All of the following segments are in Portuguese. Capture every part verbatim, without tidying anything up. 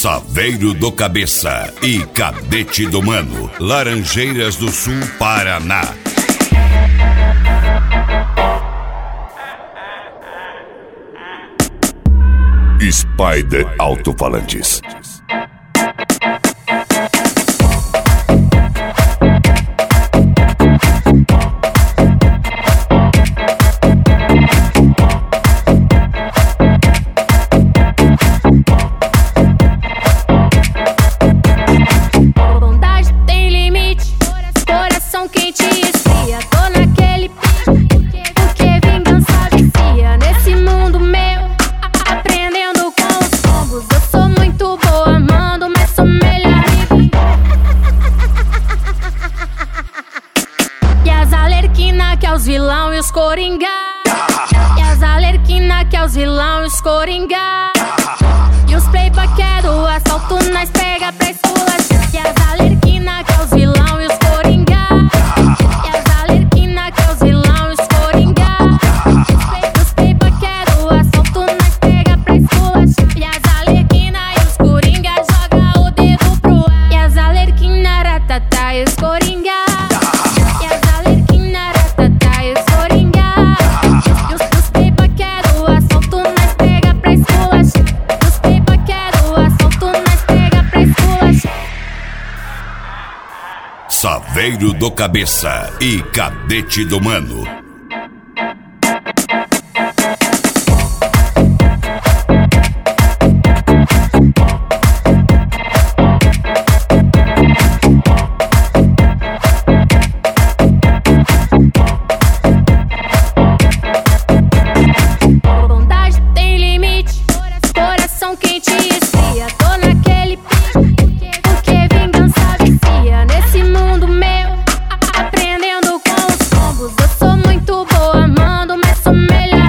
Saveiro do Cabeça e Cadete do Mano, Laranjeiras do Sul, Paraná. Spider Alto-Falantes. Os vilão e os coringa, e as alerquina que é os vilão e os coringa, e os playboy que é do assalto nós pega pra esculachar. E as alerquina que é os vilão e os coringa, e as alerquina que é os vilão e os coringa, os playboy que é do assalto nós pega pra esculachar. E as alerquina e os coringa joga o dedo pro ar. E as alerquina ratatá e os coringa, Saveiro do Cabeça e Cadete do Mano. Bondade tem limite, coração quente e esfria. Tô naquele pique, porque vingança vicia. Nesse mundo meu, aprendendo com os combos. Eu sou muito boa, mando, mas sou melhor.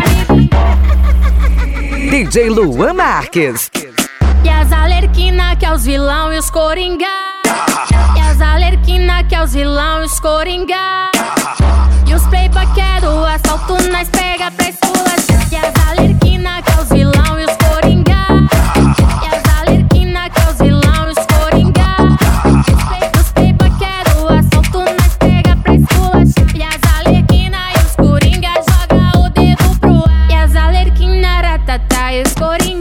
D J Luan Marques. E as alerquina que é os vilão e os coringa, e as alerquina que é os vilão e os coringa, e os playboy que é do assalto nós pega pra esculachar. E as alerquina que é os vilão e os coringa, e as alerquina que é os vilão e os coringa, os playboy que é do assalto nós pega pra esculachar. E as alerquina e os coringa joga o dedo pro ar. E as alerquina ratatá e os coringa,